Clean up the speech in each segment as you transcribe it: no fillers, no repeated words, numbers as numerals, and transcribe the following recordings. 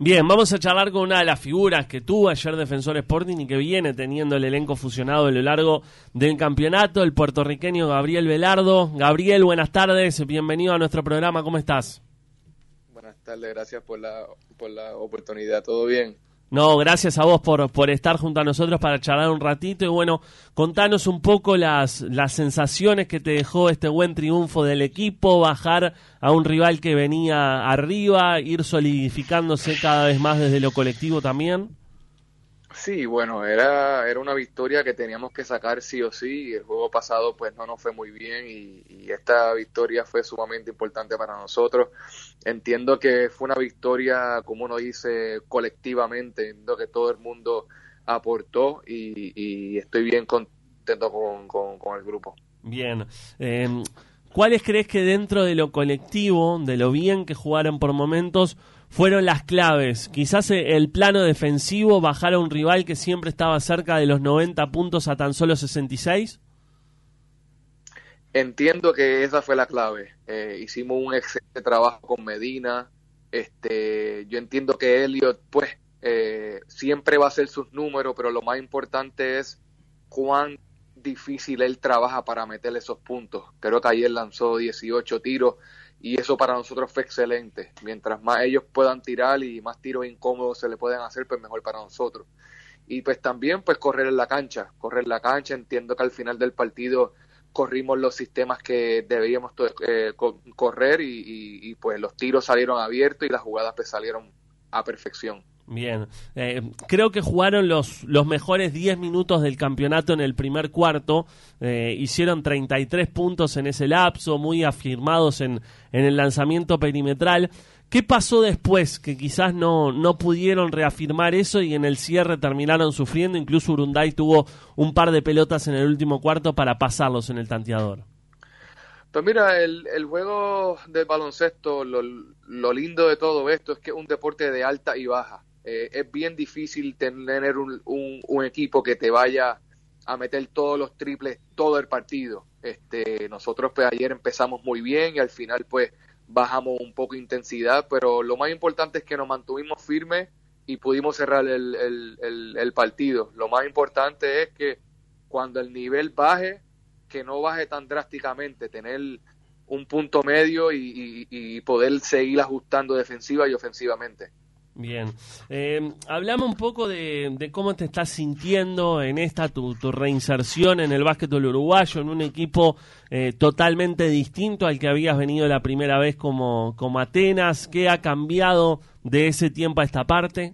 Bien, vamos a charlar con una de las figuras que tuvo ayer Defensor Sporting y que viene teniendo el elenco fusionado a lo largo del campeonato, el puertorriqueño Gabriel Velardo. Gabriel, buenas tardes, bienvenido a nuestro programa, ¿cómo estás? Buenas tardes, gracias por la oportunidad, ¿todo bien? No, gracias a vos por estar junto a nosotros para charlar un ratito y bueno, contanos un poco las sensaciones que te dejó este buen triunfo del equipo, bajar a un rival que venía arriba, ir solidificándose cada vez más desde lo colectivo también. Sí, bueno, era una victoria que teníamos que sacar sí o sí. El juego pasado pues no nos fue muy bien y esta victoria fue sumamente importante para nosotros. Entiendo que fue una victoria, como uno dice, colectivamente. Entiendo que todo el mundo aportó y estoy bien contento con el grupo. Bien, ¿cuáles crees que dentro de lo colectivo, de lo bien que jugaron por momentos, fueron las claves? Quizás el plano defensivo, bajar a un rival que siempre estaba cerca de los 90 puntos a tan solo 66. Entiendo que esa fue la clave. Hicimos un excelente trabajo con Medina. Yo entiendo que Elliot, pues, siempre va a hacer sus números, pero lo más importante es cuán difícil él trabaja para meter esos puntos. Creo que ayer lanzó 18 tiros y eso para nosotros fue excelente. Mientras más ellos puedan tirar y más tiros incómodos se le pueden hacer, pues mejor para nosotros. Y pues también pues correr en la cancha. Entiendo que al final del partido corrimos los sistemas que debíamos correr y pues los tiros salieron abiertos y las jugadas pues salieron a perfección. Bien, creo que jugaron los mejores 10 minutos del campeonato en el primer cuarto, hicieron 33 puntos en ese lapso, muy afirmados en el lanzamiento perimetral. ¿Qué pasó después? Que quizás no pudieron reafirmar eso y en el cierre terminaron sufriendo, incluso Urunday tuvo un par de pelotas en el último cuarto para pasarlos en el tanteador. Pues mira, el juego del baloncesto, lo lindo de todo esto es que es un deporte de alta y baja. Es bien difícil tener un equipo que te vaya a meter todos los triples todo el partido. Nosotros pues ayer empezamos muy bien y al final pues bajamos un poco de intensidad, pero lo más importante es que nos mantuvimos firmes y pudimos cerrar el partido. Lo más importante es que cuando el nivel baje, que no baje tan drásticamente, tener un punto medio y poder seguir ajustando defensiva y ofensivamente. Bien, hablamos un poco de cómo te estás sintiendo en esta tu reinserción en el básquetbol uruguayo, en un equipo totalmente distinto al que habías venido la primera vez como Atenas. ¿Qué ha cambiado de ese tiempo a esta parte?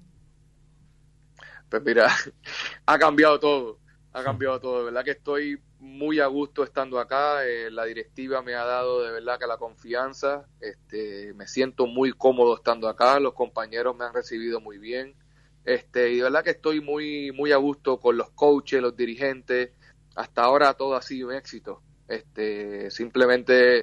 Pues mira, ha cambiado todo, de verdad que estoy muy a gusto estando acá, la directiva me ha dado de verdad que la confianza, me siento muy cómodo estando acá, los compañeros me han recibido muy bien, y de verdad que estoy muy, muy a gusto con los coaches, los dirigentes, hasta ahora todo ha sido un éxito, simplemente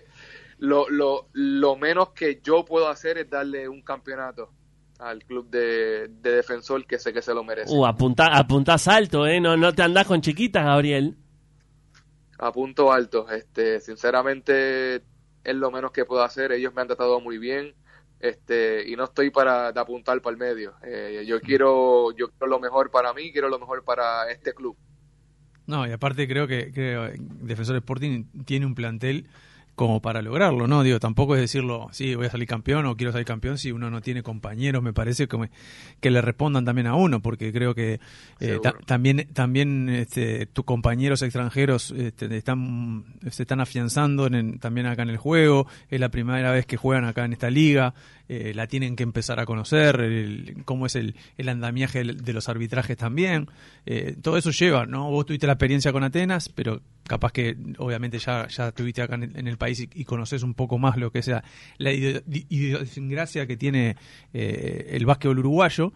lo menos que yo puedo hacer es darle un campeonato al club de Defensor, que sé que se lo merece. Apuntás alto, no te andás con chiquitas, Gabriel. A punto alto, sinceramente es lo menos que puedo hacer. Ellos me han tratado muy bien, y no estoy de apuntar para el medio. Yo quiero lo mejor para mí, quiero lo mejor para este club. No, y aparte creo que Defensor Sporting tiene un plantel como para lograrlo, ¿no? Digo, tampoco es decirlo, sí, voy a salir campeón o quiero salir campeón si uno no tiene compañeros, me parece que le respondan también a uno, porque creo que también tus compañeros extranjeros se están afianzando también acá en el juego, es la primera vez que juegan acá en esta liga, la tienen que empezar a conocer, cómo es el andamiaje de los arbitrajes también, todo eso lleva, ¿no? Vos tuviste la experiencia con Atenas, pero capaz que obviamente ya estuviste acá en el país y conoces un poco más lo que sea la idiosincrasia que tiene el básquetbol uruguayo,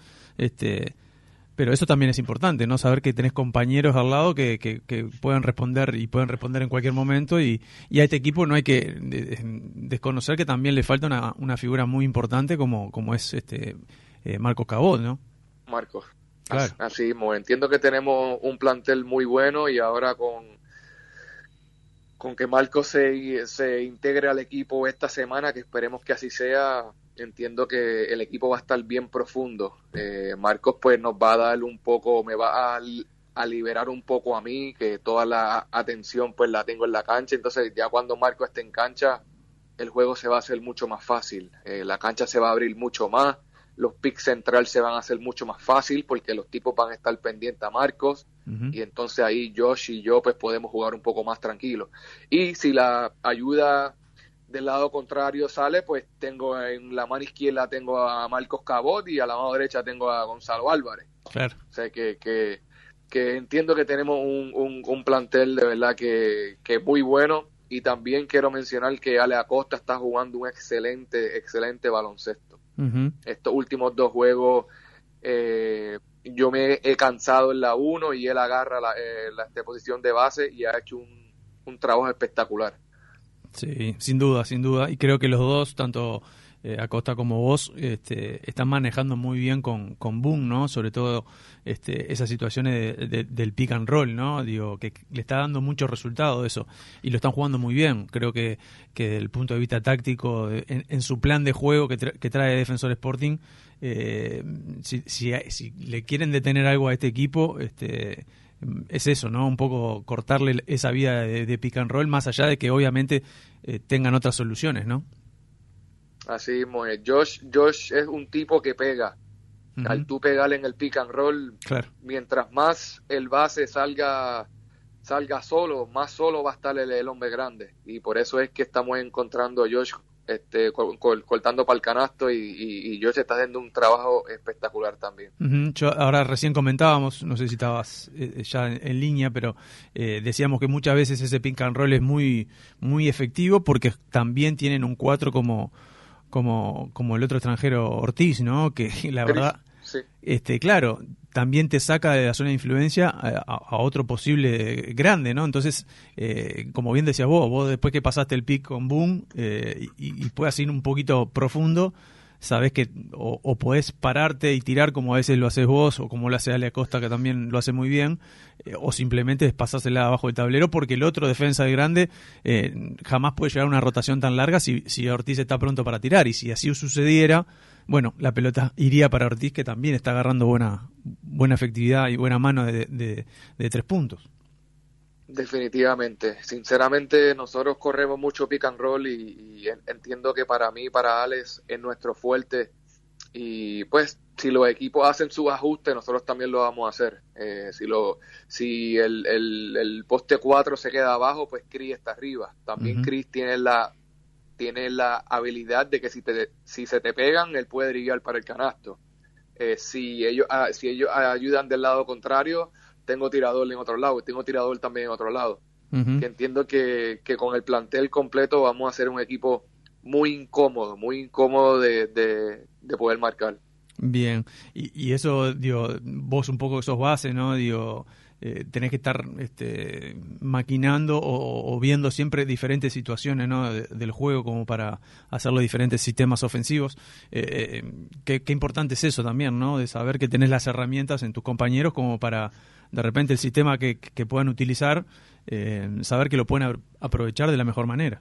pero eso también es importante, ¿no? Saber que tenés compañeros al lado que pueden responder y pueden responder en cualquier momento y a este equipo no hay que desconocer que también le falta una figura muy importante como es Marcos Cabot, ¿no? Marcos, claro. Así mismo, entiendo que tenemos un plantel muy bueno y ahora con que Marcos se integre al equipo esta semana, que esperemos que así sea, entiendo que el equipo va a estar bien profundo. Marcos pues nos va a dar un poco, me va a liberar un poco a mí, que toda la atención pues la tengo en la cancha. Entonces ya cuando Marcos esté en cancha, el juego se va a hacer mucho más fácil. La cancha se va a abrir mucho más, los picks central se van a hacer mucho más fácil porque los tipos van a estar pendientes a Marcos. Y entonces ahí Josh y yo pues podemos jugar un poco más tranquilos. Y si la ayuda del lado contrario sale, pues tengo en la mano izquierda tengo a Marcos Cabot y a la mano derecha tengo a Gonzalo Álvarez. Claro. O sea que entiendo que tenemos un plantel de verdad que es muy bueno, y también quiero mencionar que Ale Acosta está jugando un excelente baloncesto. Estos últimos 2 juegos yo me he cansado en la 1 y él agarra la posición de base y ha hecho un trabajo espectacular. Sí, sin duda. Y creo que los dos, tanto Acosta como vos, están manejando muy bien con Boone, ¿no? Sobre todo esas situaciones del pick and roll, ¿no? Digo, que le está dando mucho resultado eso. Y lo están jugando muy bien. Creo que desde el punto de vista táctico, en su plan de juego que trae Defensor Sporting, si le quieren detener algo a este equipo, es eso, ¿no? Un poco cortarle esa vía de pick and roll, más allá de que obviamente tengan otras soluciones, ¿no? Así mismo es. Josh es un tipo que pega. Al tú pegarle en el pick and roll, claro, mientras más el base salga solo, más solo va a estar el hombre grande. Y por eso es que estamos encontrando a Josh cortando para el canasto, y Josh está haciendo un trabajo espectacular también. Yo ahora recién comentábamos, no sé si estabas ya en línea, pero decíamos que muchas veces ese pick and roll es muy, muy efectivo porque también tienen un 4 como el otro extranjero Ortiz, ¿no? Que la verdad, sí. Claro, también te saca de la zona de influencia a otro posible grande, ¿no? Entonces, como bien decías vos después que pasaste el pick con Boone y puedas ir un poquito profundo, sabés que o podés pararte y tirar como a veces lo haces vos, o como lo hace Ale Acosta, que también lo hace muy bien, o simplemente pasásela abajo del tablero, porque el otro defensa de grande jamás puede llegar a una rotación tan larga si Ortiz está pronto para tirar, y si así sucediera, bueno, la pelota iría para Ortiz, que también está agarrando buena efectividad y buena mano de 3 puntos. Definitivamente. Sinceramente, nosotros corremos mucho pick and roll y entiendo que para mí, para Alex, es nuestro fuerte. Y pues, si los equipos hacen sus ajustes, nosotros también lo vamos a hacer. Si el poste 4 se queda abajo, pues Chris está arriba. También Chris tiene la habilidad de que si se te pegan, él puede drigar para el canasto. Si ellos ayudan del lado contrario, tengo tirador en otro lado, tengo tirador también en otro lado. Que entiendo que con el plantel completo vamos a hacer un equipo muy incómodo de poder marcar. Bien, y eso, digo, vos un poco sos base, ¿no? Digo, tenés que estar maquinando o viendo siempre diferentes situaciones, ¿no? del juego, como para hacer los diferentes sistemas ofensivos. Qué importante es eso también, ¿no? De saber que tenés las herramientas en tus compañeros como para, de repente, el sistema que puedan utilizar, saber que lo pueden aprovechar de la mejor manera.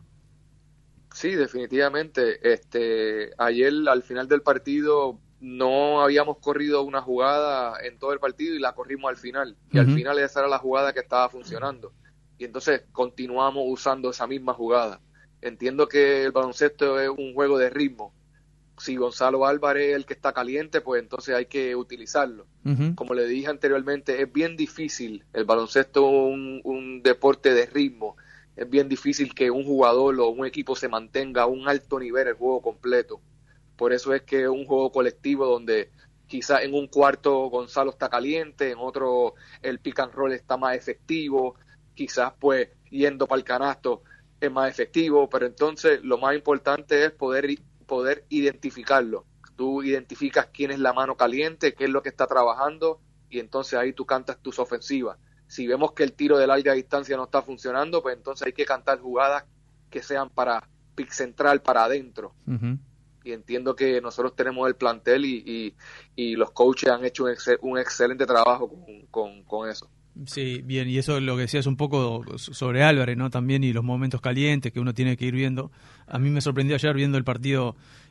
Sí, definitivamente. Ayer, al final del partido, no habíamos corrido una jugada en todo el partido y la corrimos al final. Y al final esa era la jugada que estaba funcionando. Y entonces continuamos usando esa misma jugada. Entiendo que el baloncesto es un juego de ritmo. Si Gonzalo Álvarez es el que está caliente, pues entonces hay que utilizarlo. Como le dije anteriormente, es bien difícil. El baloncesto es un deporte de ritmo. Es bien difícil que un jugador o un equipo se mantenga a un alto nivel el juego completo. Por eso es que es un juego colectivo donde quizás en un cuarto Gonzalo está caliente, en otro el pick and roll está más efectivo, quizás pues yendo para el canasto es más efectivo, pero entonces lo más importante es poder identificarlo. Tú identificas quién es la mano caliente, qué es lo que está trabajando, y entonces ahí tú cantas tus ofensivas. Si vemos que el tiro de larga distancia no está funcionando, pues entonces hay que cantar jugadas que sean para pick central, para adentro. Y entiendo que nosotros tenemos el plantel y los coaches han hecho un excelente trabajo con eso. Sí, bien, y eso es lo que decías un poco sobre Álvarez, ¿no? También, y los momentos calientes que uno tiene que ir viendo. A mí me sorprendió ayer viendo el partido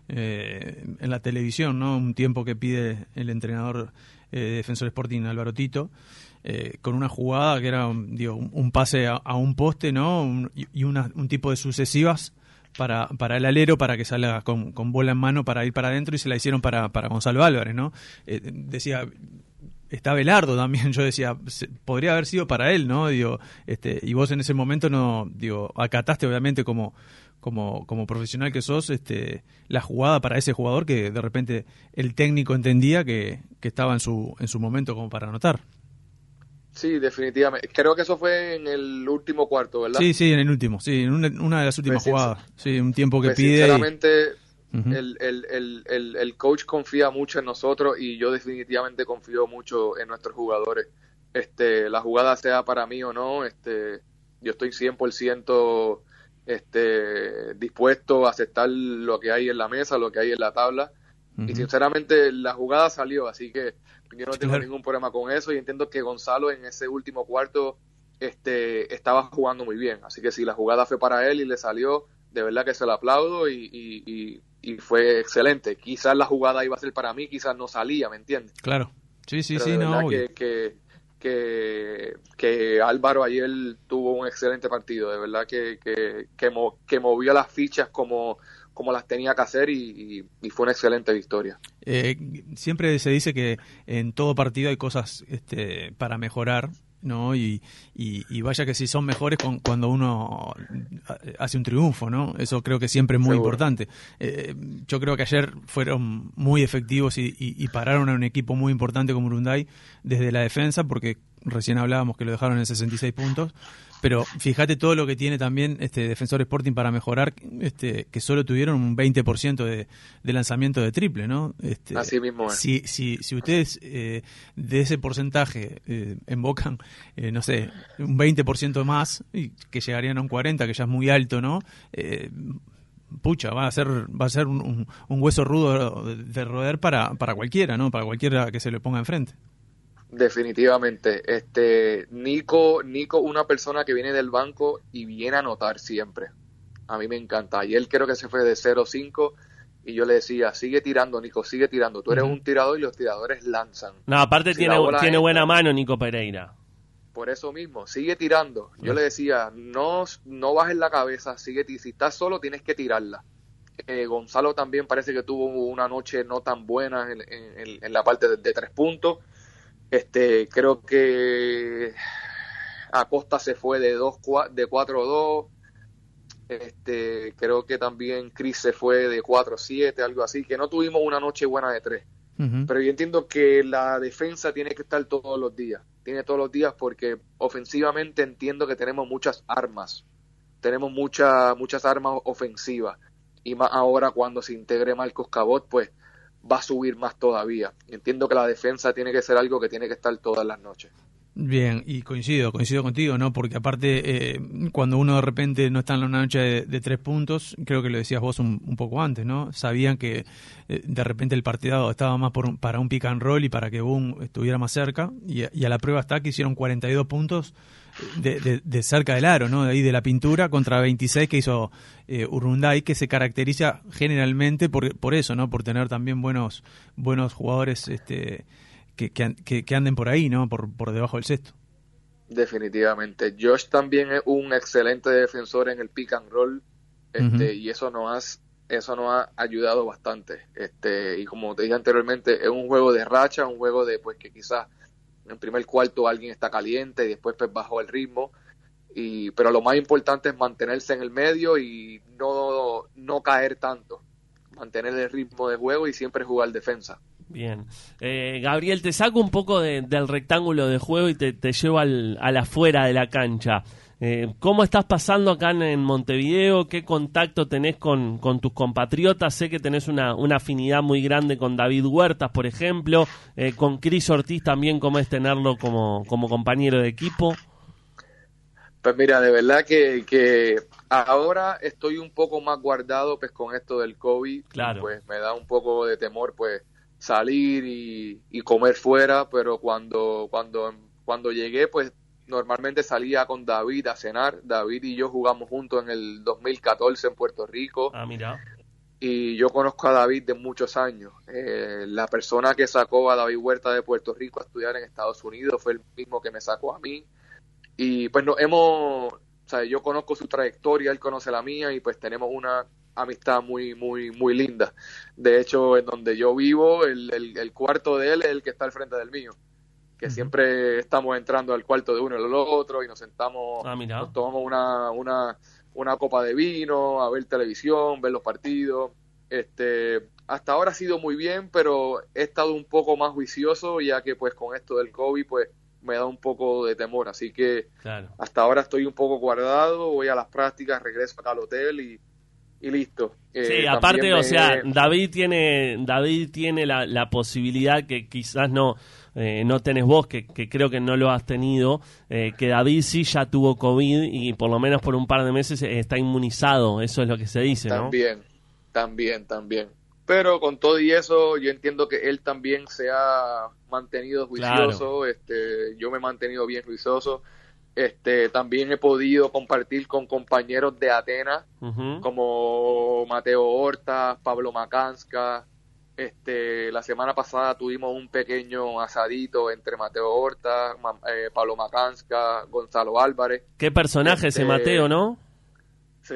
en la televisión, ¿no? Un tiempo que pide el entrenador de Defensor Sporting, Álvaro Tito, con una jugada que era un pase a un poste, ¿no? Un tipo de sucesivas para el alero, para que salga con bola en mano para ir para adentro, y se la hicieron para Gonzalo Álvarez, ¿no? Decía, está Belardo también, yo decía, podría haber sido para él, ¿no? Y vos en ese momento acataste obviamente como profesional que sos, la jugada para ese jugador que de repente el técnico entendía que estaba en su momento como para anotar. Sí, definitivamente. Creo que eso fue en el último cuarto, ¿verdad? Sí, en el último, sí, en una de las últimas jugadas. Sí, un tiempo que pide. Sinceramente, el coach confía mucho en nosotros y yo definitivamente confío mucho en nuestros jugadores. La jugada sea para mí o no, yo estoy 100% dispuesto a aceptar lo que hay en la mesa, lo que hay en la tabla. Y sinceramente la jugada salió, así que yo no tengo ningún problema con eso, y entiendo que Gonzalo en ese último cuarto estaba jugando muy bien, así que si la jugada fue para él y le salió, de verdad que se lo aplaudo y fue excelente. Quizás la jugada iba a ser para mí, quizás no salía, ¿me entiendes? Claro, sí, pero no. Que Álvaro ayer tuvo un excelente partido, de verdad que movió las fichas como las tenía que hacer, y fue una excelente victoria. Siempre se dice que en todo partido hay cosas para mejorar, ¿no? Y vaya que sí son mejores cuando uno hace un triunfo, ¿no? Eso creo que siempre es muy importante. Yo creo que ayer fueron muy efectivos y pararon a un equipo muy importante como Urunday desde la defensa, porque recién hablábamos que lo dejaron en 66 puntos, pero fíjate todo lo que tiene también Defensor Sporting para mejorar, que solo tuvieron un 20% de lanzamiento de triple, ¿no? Así mismo es. Si ustedes de ese porcentaje embocan, no sé, un 20% más, y que llegarían a un 40%, que ya es muy alto, ¿no? Pucha, va a ser un hueso rudo de roer para cualquiera, ¿no? Para cualquiera que se le ponga enfrente. Definitivamente. Nico, una persona que viene del banco y viene a anotar siempre. A mí me encanta. Y él creo que se fue de 0-5 y yo le decía, sigue tirando, Nico, sigue tirando. Tú eres un tirador y los tiradores lanzan. No, aparte tiene buena mano Nico Pereira. Por eso mismo, sigue tirando. Yo le decía, no bajes la cabeza, sigue, si estás solo tienes que tirarla. Gonzalo también parece que tuvo una noche no tan buena en la parte de 3 puntos. Creo que Acosta se fue de 4-2. Creo que también Chris se fue de 4-7, algo así, que no tuvimos una noche buena de 3. Pero yo entiendo que la defensa tiene que estar todos los días. Tiene todos los días porque ofensivamente entiendo que tenemos muchas armas. Tenemos muchas armas ofensivas. Y más ahora cuando se integre Marcos Cabot, pues va a subir más todavía. Entiendo que la defensa tiene que ser algo que tiene que estar todas las noches. Bien, y coincido contigo, ¿no? Porque aparte, cuando uno de repente no está en una noche de 3 puntos, creo que lo decías vos un poco antes, ¿no? Sabían que de repente el partido estaba más para un pick and roll y para que Boom estuviera más cerca, y a la prueba está que hicieron 42 puntos de cerca del aro, ¿no? De ahí de la pintura, contra 26 que hizo Urunday, que se caracteriza generalmente por eso, ¿no? Por tener también buenos jugadores que anden por ahí, ¿no? Por debajo del cesto. Definitivamente. Josh también es un excelente defensor en el pick and roll, y eso nos ha ayudado bastante. Y como te dije anteriormente, es un juego de racha, un juego de pues que quizás en el primer cuarto alguien está caliente y después pues bajó el ritmo, pero lo más importante es mantenerse en el medio y no caer tanto, mantener el ritmo de juego y siempre jugar defensa. Bien. Gabriel, te saco un poco del rectángulo de juego y te llevo al afuera de la cancha. ¿Cómo estás pasando acá en Montevideo? ¿Qué contacto tenés con tus compatriotas? Sé que tenés una afinidad muy grande con David Huertas, por ejemplo, con Cris Ortiz también. ¿Cómo es tenerlo como compañero de equipo? Pues mira, de verdad que ahora estoy un poco más guardado pues con esto del COVID. Claro. Pues me da un poco de temor pues salir y comer fuera, pero cuando llegué pues normalmente salía con David a cenar. David y yo jugamos juntos en el 2014 en Puerto Rico. Ah, mira. y yo conozco a David de muchos años. La persona que sacó a David Huerta de Puerto Rico a estudiar en Estados Unidos fue el mismo que me sacó a mí. Y pues o sea, yo conozco su trayectoria, él conoce la mía y pues tenemos una amistad muy, muy, muy linda. De hecho, en donde yo vivo, el cuarto de él es el que está al frente del mío. Que siempre estamos entrando al cuarto de uno y del otro y nos sentamos, nos tomamos una copa de vino, a ver televisión, ver los partidos. Hasta ahora ha sido muy bien, pero he estado un poco más juicioso, ya que pues con esto del COVID pues me da un poco de temor, así que hasta ahora estoy un poco guardado, voy a las prácticas, regreso acá al hotel y listo. Sí, aparte, o sea, David tiene la posibilidad que quizás no tenés vos, que creo que no lo has tenido, que David sí ya tuvo COVID y por lo menos por un par de meses está inmunizado, eso es lo que se dice, ¿no? También. Pero con todo y eso, yo entiendo que él también se ha mantenido juicioso, yo me he mantenido bien juicioso. También he podido compartir con compañeros de Atenas, como Mateo Horta, Pablo Macanska. La semana pasada tuvimos un pequeño asadito entre Mateo Horta, Pablo Macanska, Gonzalo Álvarez. Qué personaje ese Mateo, ¿no? Sí.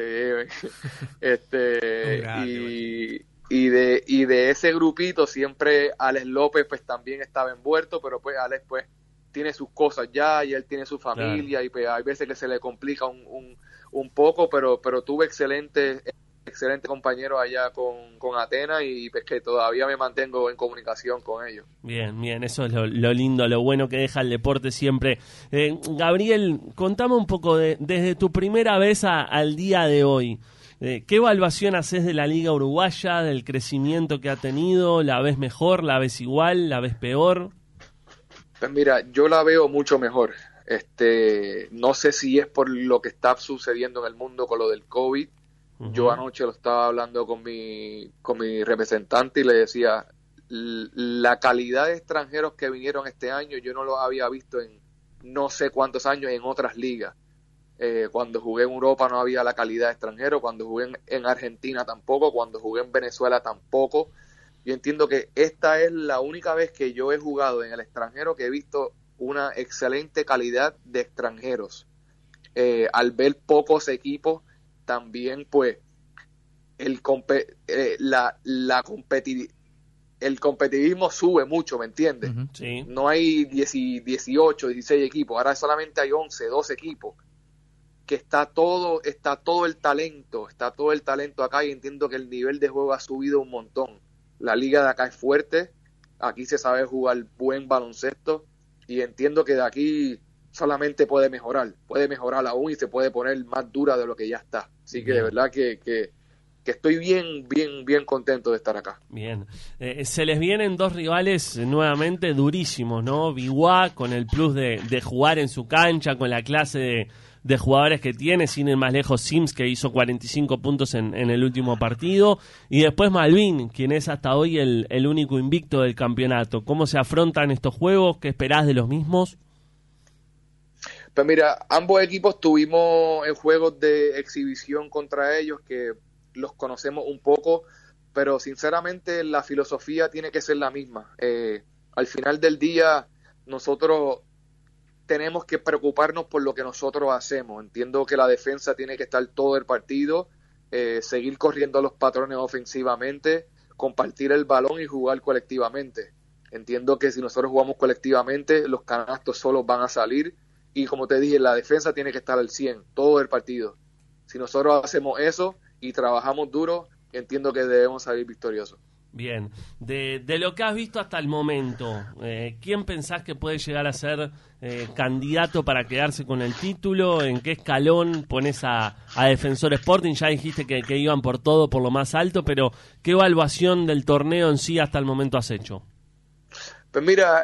Y de ese grupito siempre Alex López pues también estaba envuelto, pero pues Alex pues tiene sus cosas ya y él tiene su familia y pues hay veces que se le complica un poco, pero tuve excelente compañero allá con Atenas y pues que todavía me mantengo en comunicación con ellos. Bien, eso es lo lindo, lo bueno que deja el deporte siempre. Gabriel, contame un poco desde tu primera vez al día de hoy. ¿Qué evaluación haces de la Liga Uruguaya, del crecimiento que ha tenido? ¿La ves mejor, la ves igual, la ves peor? Pues mira, yo la veo mucho mejor. No sé si es por lo que está sucediendo en el mundo con lo del COVID. Yo anoche lo estaba hablando con mi representante y le decía, la calidad de extranjeros que vinieron este año yo no lo había visto en no sé cuántos años en otras ligas. Cuando jugué en Europa no había la calidad de extranjero, cuando jugué en Argentina tampoco, cuando jugué en Venezuela tampoco. Yo entiendo que esta es la única vez que yo he jugado en el extranjero que he visto una excelente calidad de extranjeros. Al ver pocos equipos, también pues el competitivismo sube mucho, ¿me entiendes? Sí. No hay 18, 16 equipos, ahora solamente hay 11, 12 equipos. Que está todo el talento acá y entiendo que el nivel de juego ha subido un montón. La liga de acá es fuerte, aquí se sabe jugar buen baloncesto y entiendo que de aquí solamente puede mejorar aún y se puede poner más dura de lo que ya está. Así que de verdad que estoy bien contento de estar acá. Bien. Se les vienen dos rivales nuevamente durísimos, ¿no? Biguá con el plus de jugar en su cancha, con la clase de jugadores que tiene, sin ir más lejos Sims, que hizo 45 puntos en el último partido, y después Malvin, quien es hasta hoy el único invicto del campeonato. ¿Cómo se afrontan estos juegos? ¿Qué esperás de los mismos? Pues mira, ambos equipos tuvimos en juegos de exhibición contra ellos que los conocemos un poco, pero sinceramente la filosofía tiene que ser la misma. Al final del día nosotros tenemos que preocuparnos por lo que nosotros hacemos. Entiendo que la defensa tiene que estar todo el partido, seguir corriendo los patrones ofensivamente, compartir el balón y jugar colectivamente. Entiendo que si nosotros jugamos colectivamente, los canastos solos van a salir y como te dije, la defensa tiene que estar al 100, todo el partido. Si nosotros hacemos eso y trabajamos duro, entiendo que debemos salir victoriosos. Bien, de lo que has visto hasta el momento, ¿quién pensás que puede llegar a ser candidato para quedarse con el título? ¿En qué escalón pones a Defensor Sporting? Ya dijiste que iban por todo, por lo más alto, pero ¿qué evaluación del torneo en sí hasta el momento has hecho? Pues mira,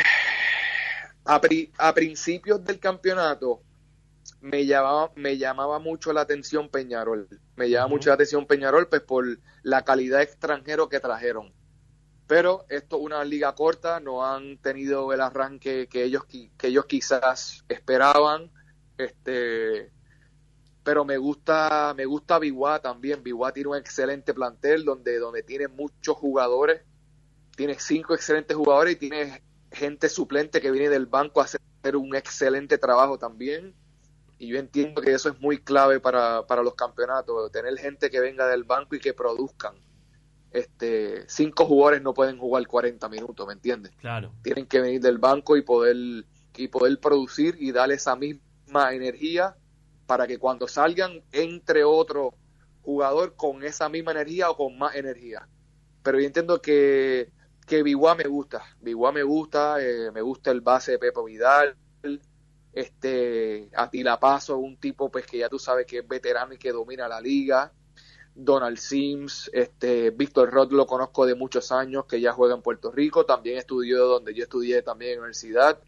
a principios del campeonato me llamaba mucho la atención Peñarol. Me llama mucho la atención Peñarol pues por la calidad de extranjero que trajeron. Pero esto es una liga corta, no han tenido el arranque que ellos quizás esperaban. pero me gusta Biguá también. Biguá tiene un excelente plantel donde tiene muchos jugadores, tiene 5 excelentes jugadores y tiene gente suplente que viene del banco a hacer un excelente trabajo también. Y yo entiendo que eso es muy clave para los campeonatos, tener gente que venga del banco y que produzcan. 5 jugadores no pueden jugar 40 minutos, ¿me entiendes? Claro. Tienen que venir del banco y poder producir y darle esa misma energía para que cuando salgan entre otro jugador con esa misma energía o con más energía. Pero yo entiendo que Biguá me gusta. Me gusta el base de Pepo Vidal, Atila Paso, un tipo pues que ya tú sabes que es veterano y que domina la liga. Donald Sims, Víctor Roth lo conozco de muchos años, que ya juega en Puerto Rico, también estudió donde yo estudié también en la universidad,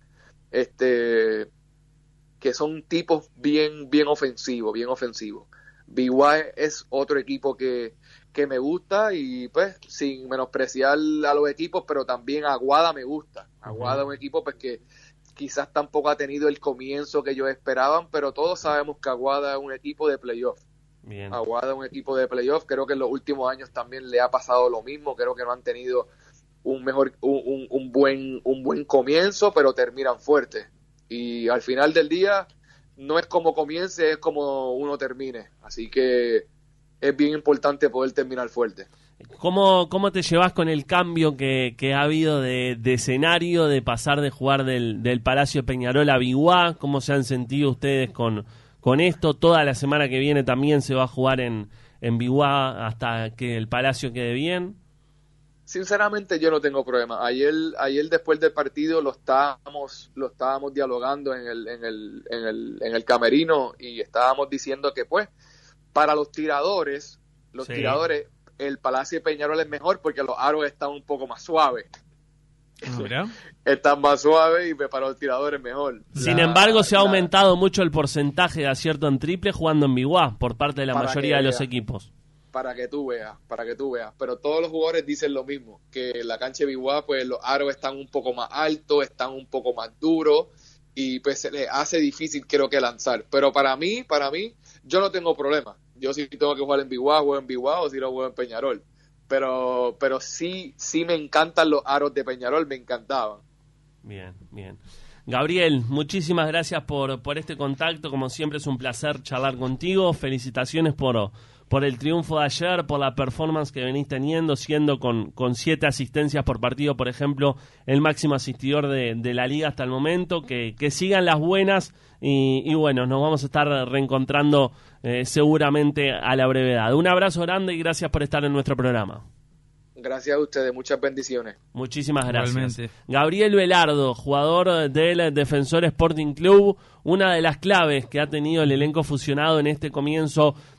que son tipos bien ofensivos. BYU es otro equipo que me gusta y pues sin menospreciar a los equipos, pero también Aguada me gusta. Aguada es un equipo pues que quizás tampoco ha tenido el comienzo que ellos esperaban, pero todos sabemos que Aguada es un equipo de playoff. Bien. Aguada es un equipo de playoff, creo que en los últimos años también le ha pasado lo mismo, creo que no han tenido un buen comienzo, pero terminan fuerte. Y al final del día no es como comience, es como uno termine. Así que es bien importante poder terminar fuerte. ¿Cómo te llevas con el cambio que ha habido de escenario, de pasar de jugar del Palacio Peñarol a Biguá? ¿Cómo se han sentido ustedes con esto? Toda la semana que viene también se va a jugar en Biguá hasta que el Palacio quede bien. Sinceramente yo no tengo problema. Ayer después del partido lo estábamos dialogando en el camerino y estábamos diciendo que pues para los tiradores el Palacio de Peñarol es mejor porque los aros están un poco más suaves. Están más suaves y para los tiradores mejor. Sin embargo, se ha aumentado mucho el porcentaje de acierto en triple jugando en Biguá por parte de la mayoría de los equipos. Para que tú veas. Pero todos los jugadores dicen lo mismo, que la cancha de Biguá, pues los aros están un poco más altos, están un poco más duros y pues se les hace difícil creo que lanzar. Pero para mí, yo no tengo problema. Yo si tengo que jugar en Biguá, juego en Biguá o si no juego en Peñarol. Pero sí me encantan los aros de Peñarol, me encantaban. Bien. Gabriel, muchísimas gracias por este contacto. Como siempre es un placer charlar contigo. Felicitaciones por el triunfo de ayer, por la performance que venís teniendo, siendo con 7 asistencias por partido, por ejemplo, el máximo asistidor de la liga hasta el momento. Que sigan las buenas y bueno, nos vamos a estar reencontrando seguramente a la brevedad. Un abrazo grande y gracias por estar en nuestro programa. Gracias a ustedes, muchas bendiciones. Muchísimas gracias. Igualmente. Gabriel Velardo, jugador del Defensor Sporting Club, una de las claves que ha tenido el elenco fusionado en este comienzo